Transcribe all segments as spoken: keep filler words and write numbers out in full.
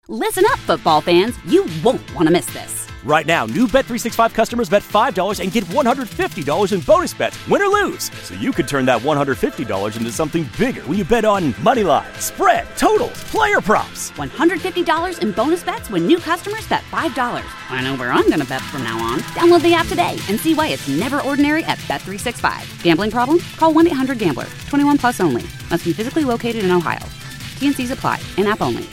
Listen up, football fans. You won't want to miss this. Right now, new Bet three sixty-five customers bet five dollars and get one hundred fifty dollars in bonus bets, win or lose. So you could turn that one hundred fifty dollars into something bigger when you bet on money line, spread, totals, player props. one hundred fifty dollars in bonus bets when new customers bet five dollars. I know where I'm going to bet from now on. Download the app today and see why it's never ordinary at Bet three sixty-five. Gambling problem? Call one eight hundred gambler. twenty-one plus only. Must be physically located in Ohio. T N Cs apply. In-app only.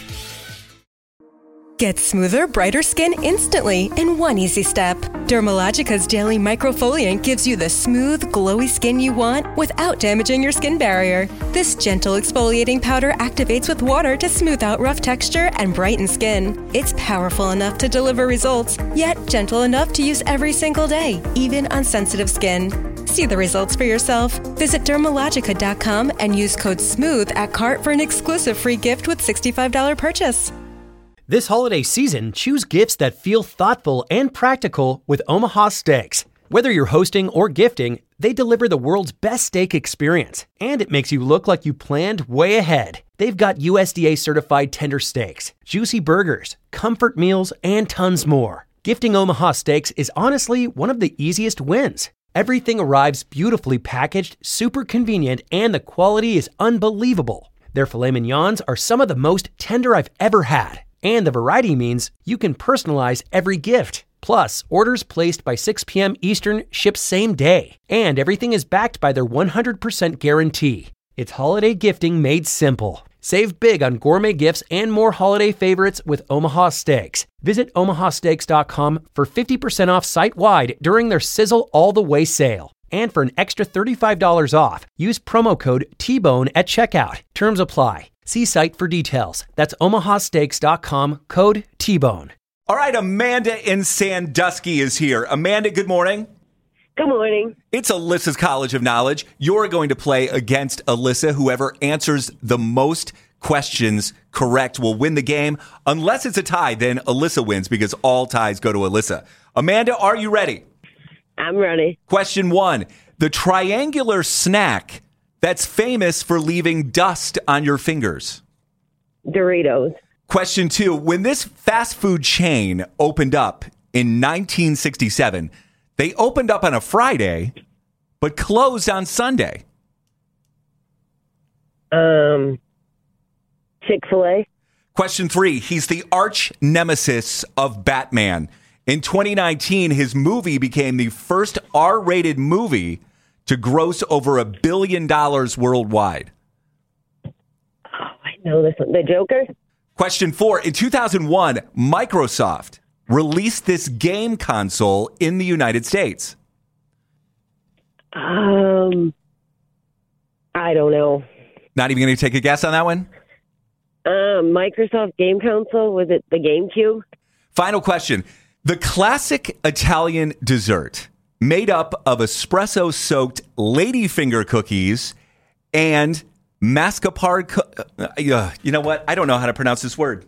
Get smoother, brighter skin instantly in one easy step. Dermalogica's Daily Microfoliant gives you the smooth, glowy skin you want without damaging your skin barrier. This gentle exfoliating powder activates with water to smooth out rough texture and brighten skin. It's powerful enough to deliver results, yet gentle enough to use every single day, even on sensitive skin. See the results for yourself. Visit Dermalogica dot com and use code SMOOTH at cart for an exclusive free gift with sixty-five dollars purchase. This holiday season, choose gifts that feel thoughtful and practical with Omaha Steaks. Whether you're hosting or gifting, they deliver the world's best steak experience, and it makes you look like you planned way ahead. They've got U S D A-certified tender steaks, juicy burgers, comfort meals, and tons more. Gifting Omaha Steaks is honestly one of the easiest wins. Everything arrives beautifully packaged, super convenient, and the quality is unbelievable. Their filet mignons are some of the most tender I've ever had. And the variety means you can personalize every gift. Plus, orders placed by six p.m. Eastern ship same day. And everything is backed by their one hundred percent guarantee. It's holiday gifting made simple. Save big on gourmet gifts and more holiday favorites with Omaha Steaks. Visit omaha steaks dot com for fifty percent off site-wide during their Sizzle All the Way sale. And for an extra thirty-five dollars off, use promo code T bone at checkout. Terms apply. See site for details. That's omaha steaks dot com, code T bone. All right, Amanda in Sandusky is here. Amanda, good morning. Good morning. It's Alyssa's College of Knowledge. You're going to play against Alyssa. Whoever answers the most questions correct will win the game. Unless it's a tie, then Alyssa wins because all ties go to Alyssa. Amanda, are you ready? I'm ready. Question one. The triangular snack that's famous for leaving dust on your fingers. Doritos. Question two. When this fast food chain opened up in nineteen sixty-seven, they opened up on a Friday, but closed on Sunday. Um, Chick-fil-A. Question three. He's the arch nemesis of Batman. In twenty nineteen, his movie became the first R-rated movie to gross over a billion dollars worldwide. Oh, I know this one. The Joker? Question four. In two thousand one, Microsoft released this game console in the United States. Um, I don't know. Not even going to take a guess on that one? Um, Microsoft Game Console, was it the GameCube? Final question. The classic Italian dessert made up of espresso-soaked ladyfinger cookies and mascarpone. Co- uh, you know what? I don't know how to pronounce this word.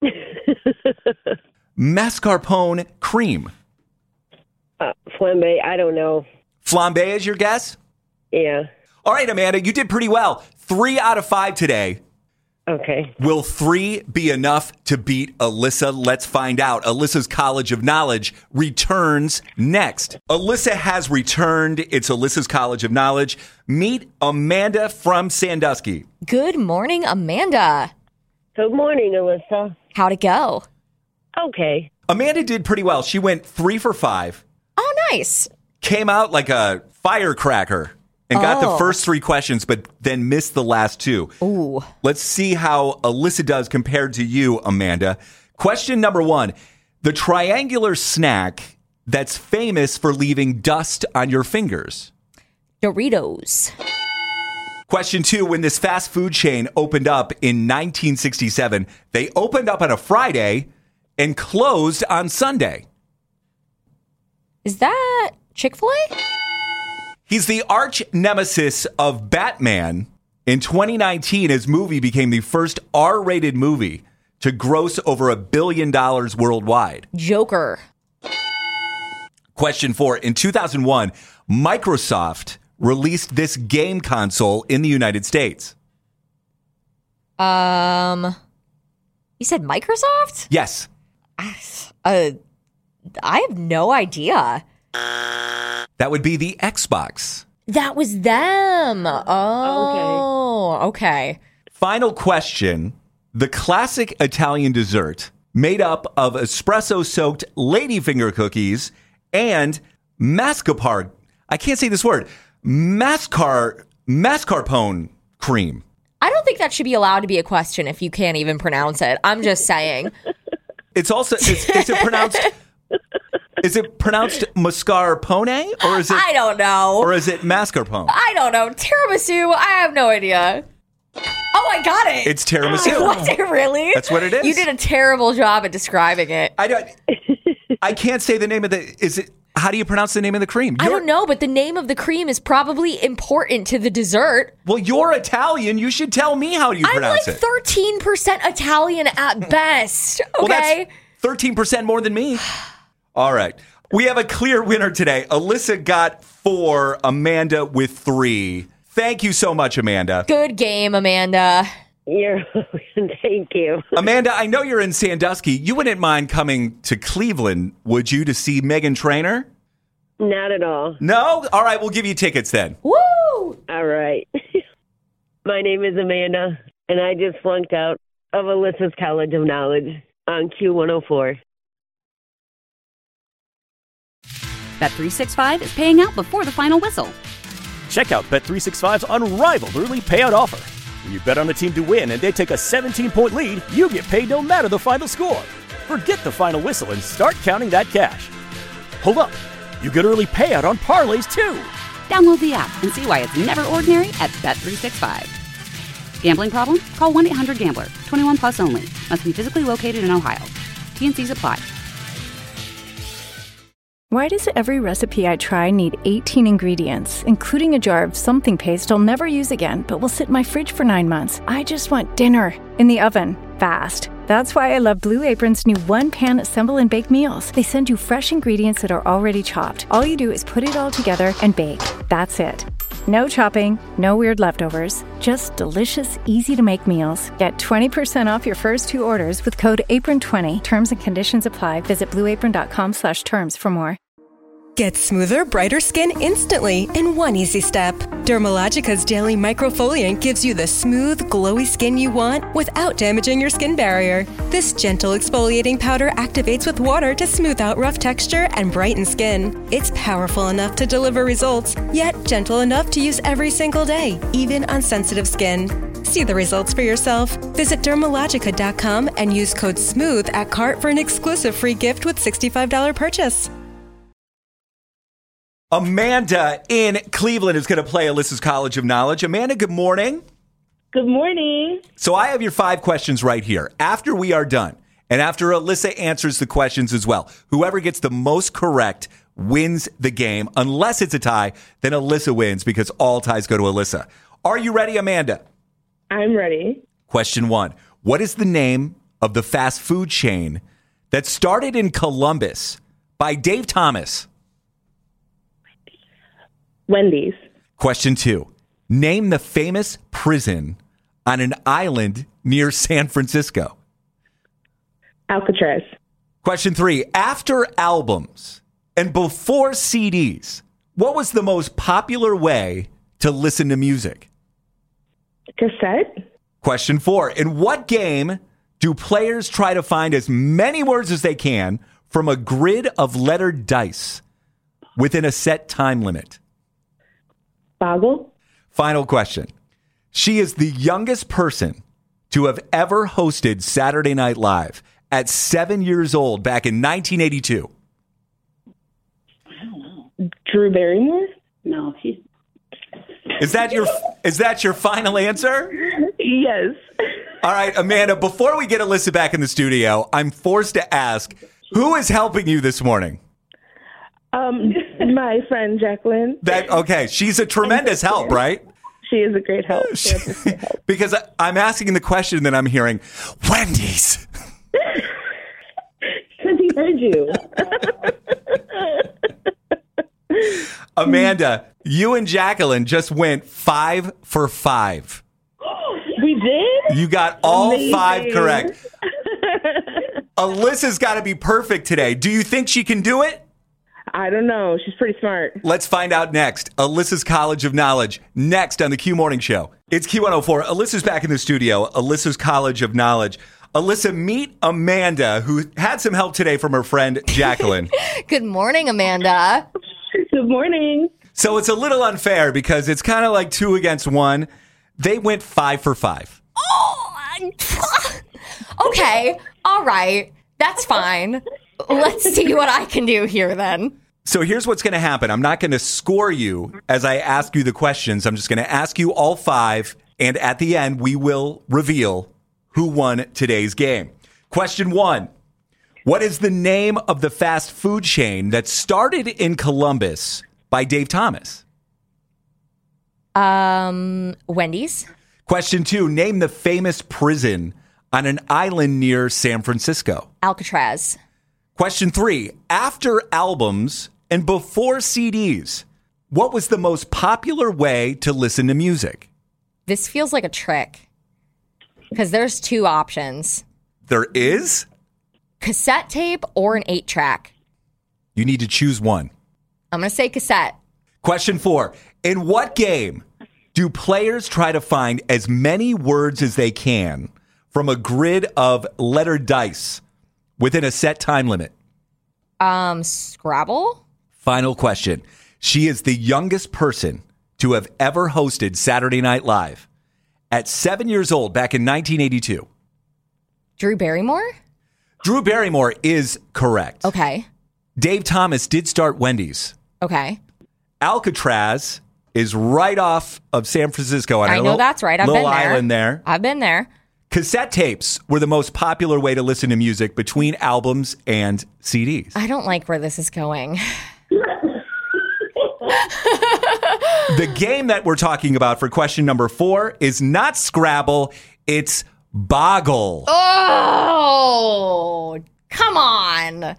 Mascarpone cream. Uh, flambe, I don't know. Flambe is your guess? Yeah. All right, Amanda, you did pretty well. Three out of five today. Okay. Will three be enough to beat Alyssa? Let's find out. Alyssa's College of Knowledge returns next. Alyssa has returned. It's Alyssa's College of Knowledge. Meet Amanda from Sandusky. Good morning, Amanda. Good morning, Alyssa. How'd it go? Okay. Amanda did pretty well. She went three for five. Oh, nice. Came out like a firecracker. And got oh. the first three questions, but then missed the last two. Ooh. Let's see how Alyssa does compared to you, Amanda. Question number one. The triangular snack that's famous for leaving dust on your fingers. Doritos. Question two. When this fast food chain opened up in nineteen sixty-seven, they opened up on a Friday and closed on Sunday. Is that Chick-fil-A? He's the arch nemesis of Batman. In twenty nineteen, his movie became the first R-rated movie to gross over a billion dollars worldwide. Joker. Question four. In two thousand one, Microsoft released this game console in the United States. Um, You said Microsoft? Yes. Uh, I have no idea. That would be the Xbox. That was them. Oh, okay. Final question. The classic Italian dessert made up of espresso-soaked ladyfinger cookies and mascarpone. I can't say this word. Mascar mascarpone cream. I don't think that should be allowed to be a question if you can't even pronounce it. I'm just saying. It's also is, is it pronounced is it pronounced mascarpone or is it I don't know. or is it mascarpone? I don't know. Tiramisu, I have no idea. Oh, I got it. It's tiramisu. Was it really? That's what it is. You did a terrible job at describing it. I don't I can't say the name of the is it how do you pronounce the name of the cream? I You're- don't know, but the name of the cream is probably important to the dessert. Well, you're Italian. You should tell me how you I'm pronounce like it. thirteen percent Italian at best. Okay. Well, that's thirteen percent more than me. All right. We have a clear winner today. Alyssa got four, Amanda with three. Thank you so much, Amanda. Good game, Amanda. You're thank you. Amanda, I know you're in Sandusky. You wouldn't mind coming to Cleveland, would you, to see Meghan Trainor? Not at all. No? All right, we'll give you tickets then. Woo! All right. My name is Amanda, and I just flunked out of Alyssa's College of Knowledge on Q one oh four. Bet three sixty-five is paying out before the final whistle. Check out Bet three sixty-five's unrivaled early payout offer. When you bet on a team to win and they take a seventeen-point lead, you get paid no matter the final score. Forget the final whistle and start counting that cash. Hold up. You get early payout on parlays, too. Download the app and see why it's never ordinary at Bet three sixty-five. Gambling problem? Call one eight hundred gambler. twenty-one plus only. Must be physically located in Ohio. T and C's apply. Why does every recipe I try need eighteen ingredients, including a jar of something paste I'll never use again, but will sit in my fridge for nine months? I just want dinner in the oven, fast. That's why I love Blue Apron's new one-pan assemble and bake meals. They send you fresh ingredients that are already chopped. All you do is put it all together and bake. That's it. No chopping, no weird leftovers, just delicious, easy-to-make meals. Get twenty percent off your first two orders with code apron twenty. Terms and conditions apply. Visit blueapron.com slash terms for more. Get smoother, brighter skin instantly in one easy step. Dermalogica's Daily Microfoliant gives you the smooth, glowy skin you want without damaging your skin barrier. This gentle exfoliating powder activates with water to smooth out rough texture and brighten skin. It's powerful enough to deliver results, yet gentle enough to use every single day, even on sensitive skin. See the results for yourself. Visit dermalogica dot com and use code SMOOTH at cart for an exclusive free gift with sixty-five dollars purchase. Amanda in Cleveland is going to play Alyssa's College of Knowledge. Amanda, good morning. Good morning. So I have your five questions right here. After we are done, and after Alyssa answers the questions as well, whoever gets the most correct wins the game. Unless it's a tie, then Alyssa wins because all ties go to Alyssa. Are you ready, Amanda? I'm ready. Question one. What is the name of the fast food chain that started in Columbus by Dave Thomas? Wendy's. Question two. Name the famous prison on an island near San Francisco. Alcatraz. Question three. After albums and before C Ds, what was the most popular way to listen to music? Cassette. Question four. In what game do players try to find as many words as they can from a grid of lettered dice within a set time limit? Boggle. Final question. She is the youngest person to have ever hosted Saturday Night Live at seven years old back in nineteen eighty-two. I don't know. Drew Barrymore? No, she's... Is that your is that your final answer? Yes. All right, Amanda, before we get Alyssa back in the studio, I'm forced to ask, who is helping you this morning? Um, my friend Jacqueline. That okay, she's a tremendous help, right? She is a great help. She is a great help. Because I, I'm asking the question, then I'm hearing Wendy's. Because he heard you. Amanda, you and Jacqueline just went five for five. We did? You got all Amazing. five correct. Alyssa's got to be perfect today. Do you think she can do it? I don't know. She's pretty smart. Let's find out next. Alyssa's College of Knowledge, next on the Q Morning Show. It's Q one oh four. Alyssa's back in the studio. Alyssa's College of Knowledge. Alyssa, meet Amanda, who had some help today from her friend, Jacqueline. Good morning, Amanda. Good morning. So it's a little unfair because it's kind of like two against one. They went five for five. Oh, okay. All right. That's fine. Let's see what I can do here then. So here's what's going to happen. I'm not going to score you as I ask you the questions. I'm just going to ask you all five. And at the end, we will reveal who won today's game. Question one. What is the name of the fast food chain that started in Columbus by Dave Thomas? Um, Wendy's. Question two. Name the famous prison on an island near San Francisco. Alcatraz. Question three. After albums and before C Ds, what was the most popular way to listen to music? This feels like a trick because there's two options. There is? Cassette tape or an eight track. You need to choose one. I'm going to say cassette. Question four. In what game do players try to find as many words as they can from a grid of letter dice within a set time limit? Um, Scrabble? Final question. She is the youngest person to have ever hosted Saturday Night Live at seven years old back in nineteen eighty-two. Drew Barrymore? Drew Barrymore is correct. Okay. Dave Thomas did start Wendy's. Okay. Alcatraz is right off of San Francisco. On I a know little, that's right. I've little been there. island there. I've been there. Cassette tapes were the most popular way to listen to music between albums and C Ds. I don't like where this is going. The game that we're talking about for question number four is not Scrabble, it's Boggle. Oh, come on.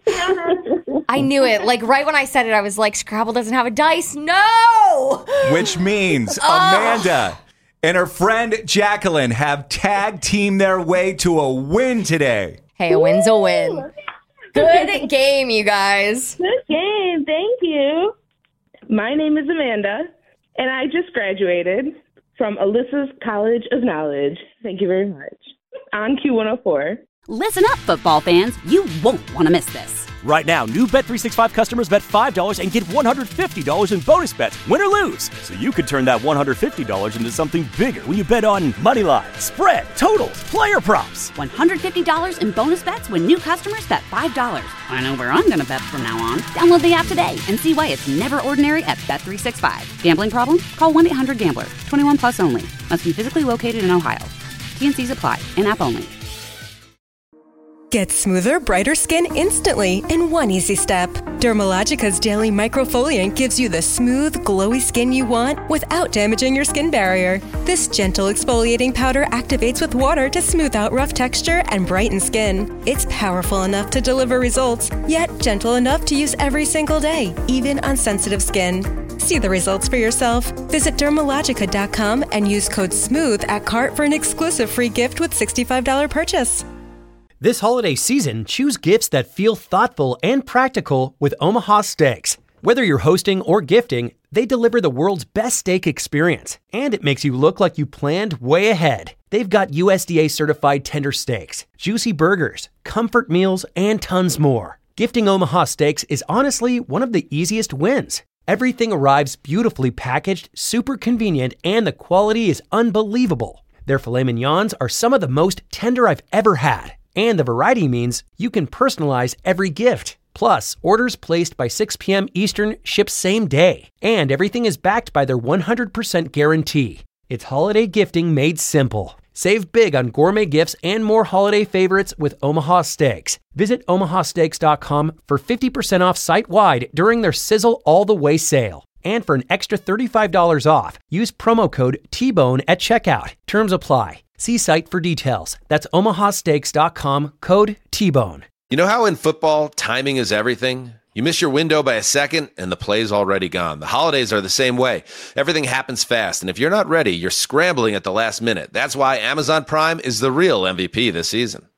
I knew it. Like right when I said it, I was like, Scrabble doesn't have a dice. No! Which means Amanda and her friend Jacqueline have tag teamed their way to a win today. Hey, a win's a win. Good game, you guys. Good game. Thank you. My name is Amanda, and I just graduated from Alyssa's College of Knowledge. Thank you very much. On Q one oh four. Listen up, football fans. You won't want to miss this. Right now, new Bet three sixty-five customers bet five dollars and get one hundred fifty dollars in bonus bets, win or lose. So you could turn that one hundred fifty dollars into something bigger when you bet on money line, spread, totals, player props. one hundred fifty dollars in bonus bets when new customers bet five dollars. I know where I'm going to bet from now on. Download the app today and see why it's never ordinary at Bet three sixty-five. Gambling problem? Call one eight hundred gambler. twenty-one plus only. Must be physically located in Ohio. T and C's apply. In-app only. Get smoother, brighter skin instantly in one easy step. Dermalogica's Daily Microfoliant gives you the smooth, glowy skin you want without damaging your skin barrier. This gentle exfoliating powder activates with water to smooth out rough texture and brighten skin. It's powerful enough to deliver results, yet gentle enough to use every single day, even on sensitive skin. See the results for yourself. Visit Dermalogica dot com and use code SMOOTH at cart for an exclusive free gift with sixty-five dollars purchase. This holiday season, choose gifts that feel thoughtful and practical with Omaha Steaks. Whether you're hosting or gifting, they deliver the world's best steak experience, and it makes you look like you planned way ahead. They've got U S D A certified tender steaks, juicy burgers, comfort meals, and tons more. Gifting Omaha Steaks is honestly one of the easiest wins. Everything arrives beautifully packaged, super convenient, and the quality is unbelievable. Their filet mignons are some of the most tender I've ever had. And the variety means you can personalize every gift. Plus, orders placed by six p.m. Eastern ship same day. And everything is backed by their one hundred percent guarantee. It's holiday gifting made simple. Save big on gourmet gifts and more holiday favorites with Omaha Steaks. Visit omaha steaks dot com for fifty percent off site-wide during their Sizzle All the Way sale. And for an extra thirty-five dollars off, use promo code T bone at checkout. Terms apply. See site for details. That's omaha steaks dot com, code T bone. You know how in football, timing is everything? You miss your window by a second, and the play's already gone. The holidays are the same way. Everything happens fast, and if you're not ready, you're scrambling at the last minute. That's why Amazon Prime is the real M V P this season.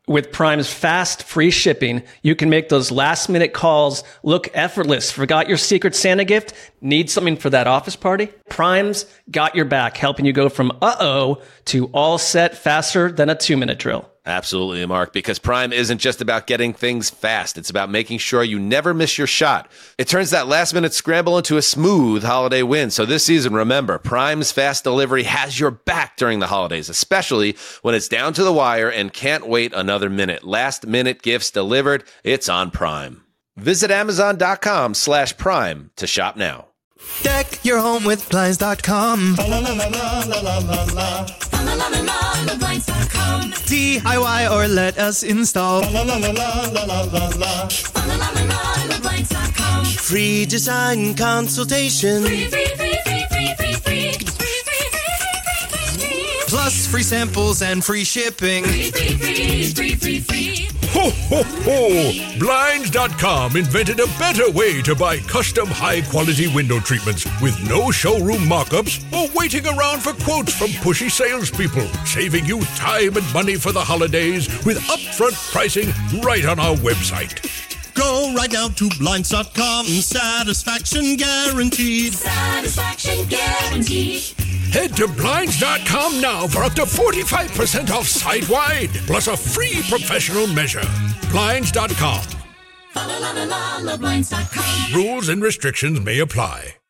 With Prime's fast, free shipping, you can make those last-minute calls look effortless. Forgot your Secret Santa gift? Need something for that office party? Prime's got your back, helping you go from uh-oh to all set faster than a two-minute drill. Absolutely, Mark, because Prime isn't just about getting things fast. It's about making sure you never miss your shot. It turns that last-minute scramble into a smooth holiday win. So this season, remember, Prime's fast delivery has your back during the holidays, especially when it's down to the wire and can't wait another minute. Last-minute gifts delivered, it's on Prime. Visit Amazon.com slash Prime to shop now. Deck your home with Blinds dot com. D I Y or let us install. Free design consultation. Plus free samples and free shipping. Ho, ho, ho! Blinds dot com invented a better way to buy custom high-quality window treatments with no showroom mock-ups or waiting around for quotes from pushy salespeople, saving you time and money for the holidays with upfront pricing right on our website. Go right now to Blinds dot com. Satisfaction guaranteed. Satisfaction guaranteed. Head to Blinds dot com now for up to forty-five percent off site-wide, plus a free professional measure. Blinds dot com. Rules and restrictions may apply.